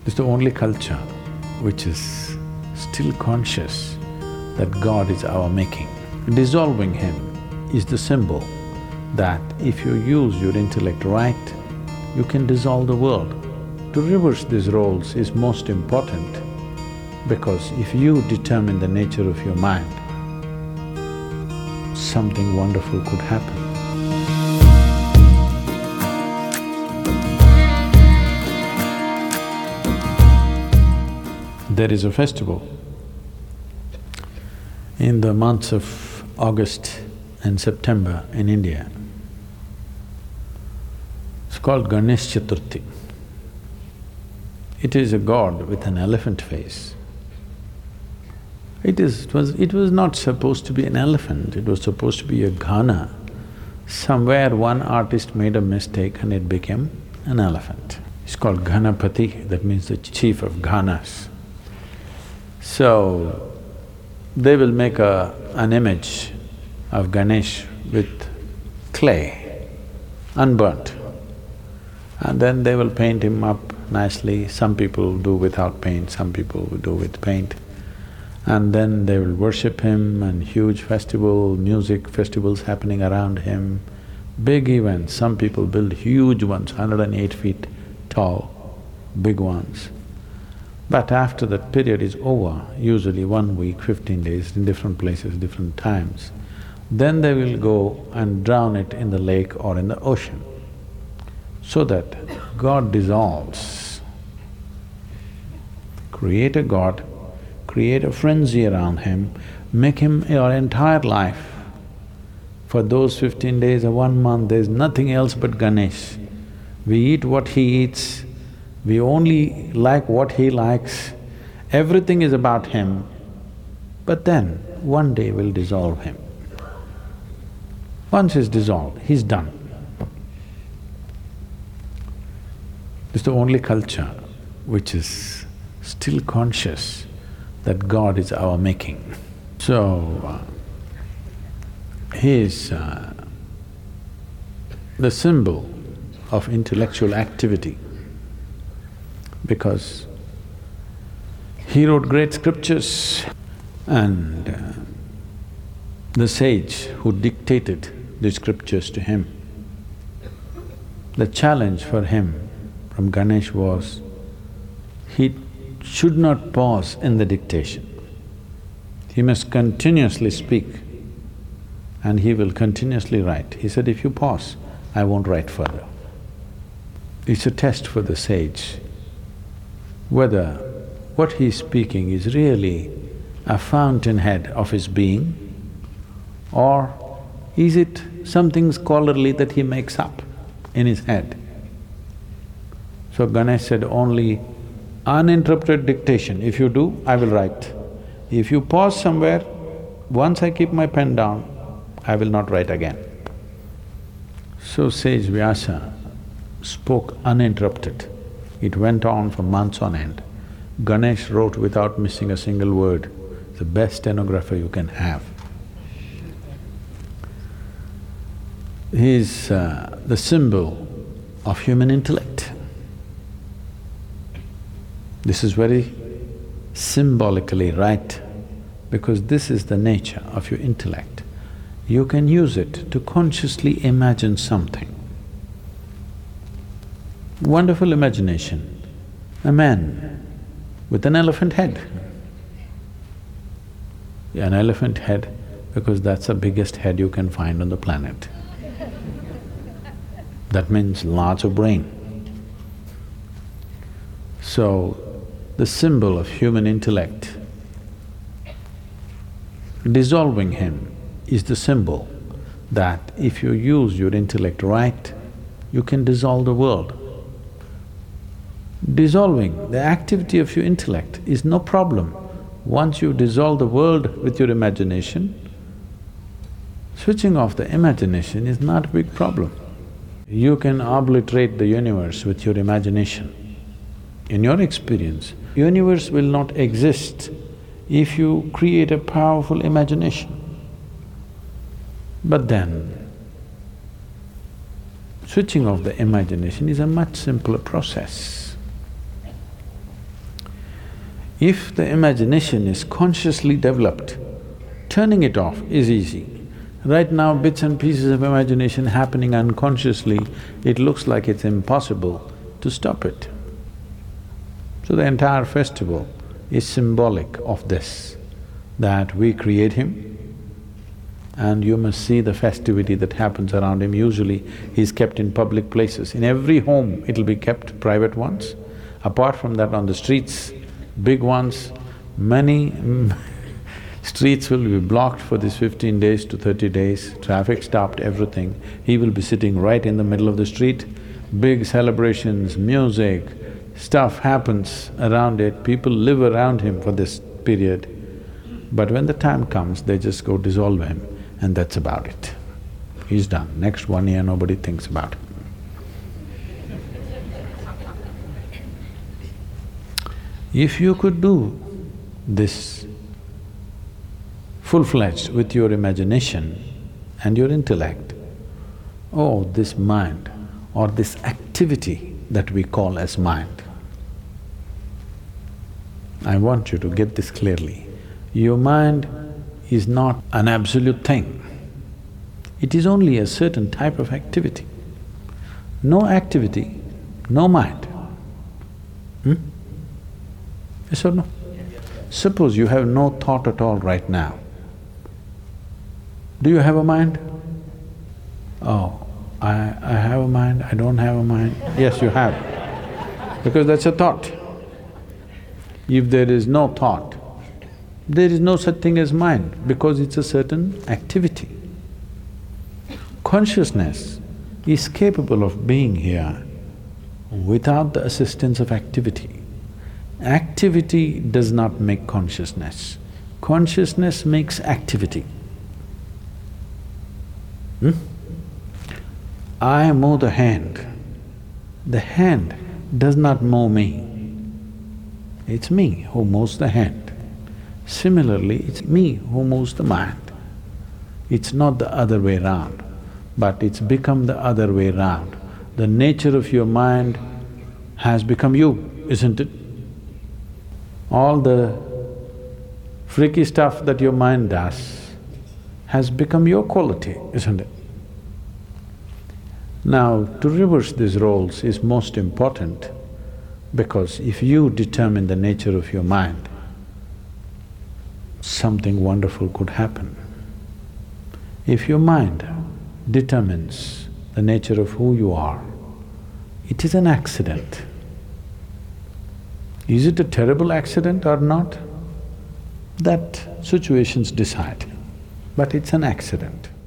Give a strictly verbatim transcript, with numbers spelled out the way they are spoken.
It's the only culture which is still conscious that God is our making. Dissolving Him is the symbol that if you use your intellect right, you can dissolve the world. To reverse these roles is most important because if you determine the nature of your mind, something wonderful could happen. There is a festival in the months of August and September in India. It's called Ganesh Chaturthi. It is a god with an elephant face. It is… it was… it was not supposed to be an elephant, it was supposed to be a ghana. Somewhere one artist made a mistake and it became an elephant. It's called Ganapati, that means the chief of ghanas. So, they will make a… an image of Ganesh with clay, unburnt, and then they will paint him up nicely. Some people do without paint, some people do with paint. And then they will worship him and huge festival, music festivals happening around him, big events. Some people build huge ones, one hundred and eight feet tall, big ones. But after that period is over, usually one week, fifteen days, in different places, different times, then they will go and drown it in the lake or in the ocean, so that God dissolves. Create a god, create a frenzy around him, make him your entire life. For those fifteen days or one month, there's nothing else but Ganesh. We eat what he eats, we only like what he likes, everything is about him, but then one day we'll dissolve him. Once he's dissolved, he's done. It's the only culture which is still conscious that God is our making. So, uh, he is uh, the symbol of intellectual activity, because he wrote great scriptures and uh, the sage who dictated the scriptures to him, the challenge for him from Ganesh was, he should not pause in the dictation. He must continuously speak and he will continuously write. He said, if you pause, I won't write further. It's a test for the sage, whether what he's speaking is really a fountainhead of his being, or is it something scholarly that he makes up in his head. So Ganesh said, only uninterrupted dictation, if you do, I will write. If you pause somewhere, once I keep my pen down, I will not write again. So sage Vyasa spoke uninterrupted. It went on for months on end. Ganesh wrote without missing a single word. The best stenographer you can have. He is uh, the symbol of human intellect. This is very symbolically right, because this is the nature of your intellect. You can use it to consciously imagine something. Wonderful imagination, a man with an elephant head. An elephant head because that's the biggest head you can find on the planet. That means lots of brain. So, the symbol of human intellect, dissolving him is the symbol that if you use your intellect right, you can dissolve the world. Dissolving the activity of your intellect is no problem. Once you dissolve the world with your imagination, switching off the imagination is not a big problem. You can obliterate the universe with your imagination. In your experience, universe will not exist if you create a powerful imagination. But then, switching off the imagination is a much simpler process. If the imagination is consciously developed, turning it off is easy. Right now, bits and pieces of imagination happening unconsciously, it looks like it's impossible to stop it. So the entire festival is symbolic of this, that we create him and you must see the festivity that happens around him. Usually he's kept in public places. In every home it'll be kept, private ones. Apart from that, on the streets, big ones, many streets will be blocked for this fifteen days to thirty days, traffic stopped, everything. He will be sitting right in the middle of the street, big celebrations, music, stuff happens around it, people live around him for this period. But when the time comes, they just go dissolve him and that's about it. He's done. Next one year, nobody thinks about him. If you could do this full-fledged with your imagination and your intellect, oh, this mind or this activity that we call as mind, I want you to get this clearly. Your mind is not an absolute thing. It is only a certain type of activity. No activity, no mind. Hmm? Yes or no? Suppose you have no thought at all right now. Do you have a mind? Oh, I… I have a mind, I don't have a mind. Yes, you have, because that's a thought. If there is no thought, there is no such thing as mind because it's a certain activity. Consciousness is capable of being here without the assistance of activity. Activity does not make consciousness, consciousness makes activity. Hmm? I move the hand, the hand does not move me, it's me who moves the hand. Similarly, it's me who moves the mind. It's not the other way round, but it's become the other way round. The nature of your mind has become you, isn't it? All the freaky stuff that your mind does has become your quality, isn't it? Now, to reverse these roles is most important because if you determine the nature of your mind, something wonderful could happen. If your mind determines the nature of who you are, it is an accident. Is it a terrible accident or not? That situations decide, but it's an accident.